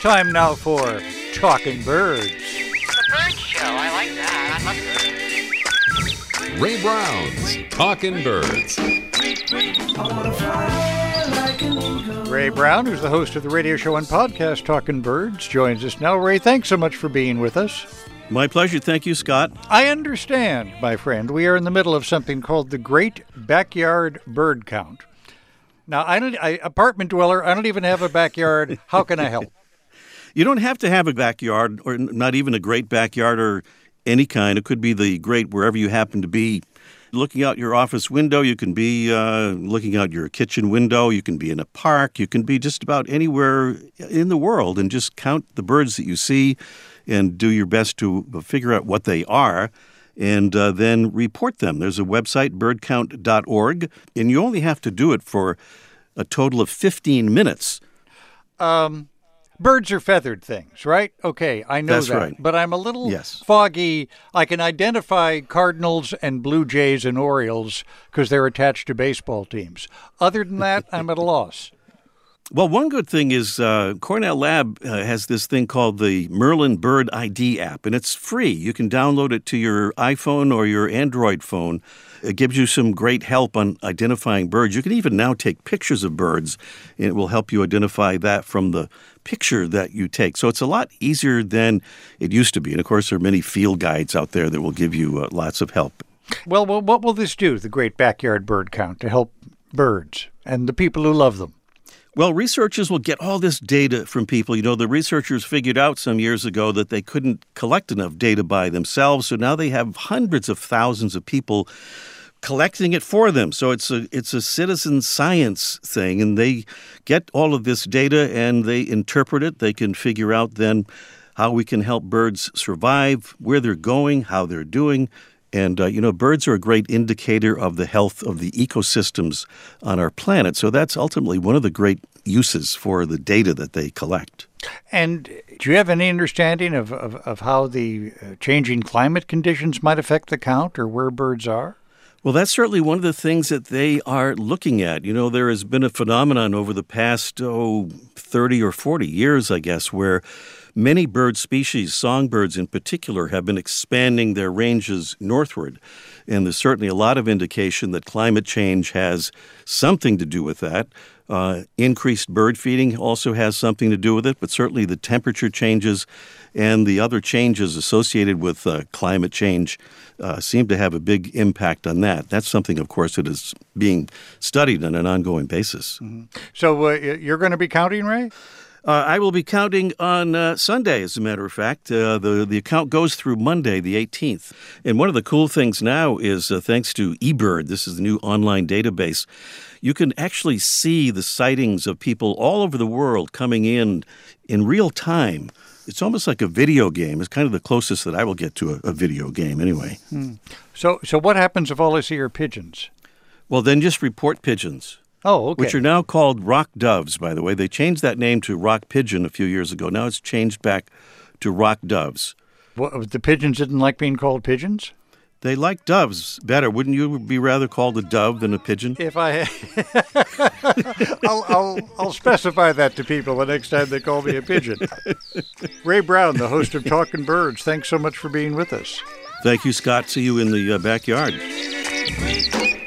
Time now for Talking Birds. The bird show. I like that. I love birds. Ray Brown's Talking Birds. Ray Brown, who's the host of the radio show and podcast Talking Birds, joins us now. Ray, thanks so much for being with us. My pleasure. Thank you, Scott. I understand, my friend, we are in the middle of something called the Great Backyard Bird Count. Now, apartment dweller, I don't even have a backyard. How can I help? You don't have to have a backyard, or not even a great backyard or any kind. It could be the great wherever you happen to be. Looking out your office window, you can be looking out your kitchen window. You can be in a park. You can be just about anywhere in the world and just count the birds that you see and do your best to figure out what they are and then report them. There's a website, birdcount.org, and you only have to do it for a total of 15 minutes. Birds are feathered things, right? Okay, I know That's that. right. But I'm a little foggy. I can identify cardinals and blue jays and orioles because they're attached to baseball teams. Other than that, I'm at a loss. Well, one good thing is Cornell Lab has this thing called the Merlin Bird ID app, and it's free. You can download it to your iPhone or your Android phone. It gives you some great help on identifying birds. You can even now take pictures of birds, and it will help you identify that from the picture that you take. So it's a lot easier than it used to be. And, of course, there are many field guides out there that will give you lots of help. Well, what will this do, the Great Backyard Bird Count, to help birds and the people who love them? Well, researchers will get all this data from people. You know, the researchers figured out some years ago that they couldn't collect enough data by themselves, so now they have hundreds of thousands of people collecting it for them. So it's a citizen science thing, and they get all of this data and they interpret it. They can figure out then how we can help birds survive, where they're going, how they're doing. And, birds are a great indicator of the health of the ecosystems on our planet. So that's ultimately one of the great uses for the data that they collect. And do you have any understanding of how the changing climate conditions might affect the count or where birds are? Well, that's certainly one of the things that they are looking at. You know, there has been a phenomenon over the past, 30 or 40 years, I guess, where many bird species, songbirds in particular, have been expanding their ranges northward. And there's certainly a lot of indication that climate change has something to do with that. Increased bird feeding also has something to do with it, but certainly the temperature changes and the other changes associated with climate change seem to have a big impact on that. That's something, of course, that is being studied on an ongoing basis. Mm-hmm. So you're going to be counting, Ray? I will be counting on Sunday, as a matter of fact. The account goes through Monday, the 18th. And one of the cool things now is, thanks to eBird, this is the new online database, you can actually see the sightings of people all over the world coming in real time. It's almost like a video game. It's kind of the closest that I will get to a video game anyway. So what happens if all I see are pigeons? Well, then just report pigeons. Oh, okay. Which are now called rock doves, by the way. They changed that name to rock pigeon a few years ago. Now it's changed back to rock doves. What, the pigeons didn't like being called pigeons? They like doves better. Wouldn't you be rather called a dove than a pigeon? If I, I'll specify that to people the next time they call me a pigeon. Ray Brown, the host of Talking Birds, thanks so much for being with us. Thank you, Scott. See you in the backyard.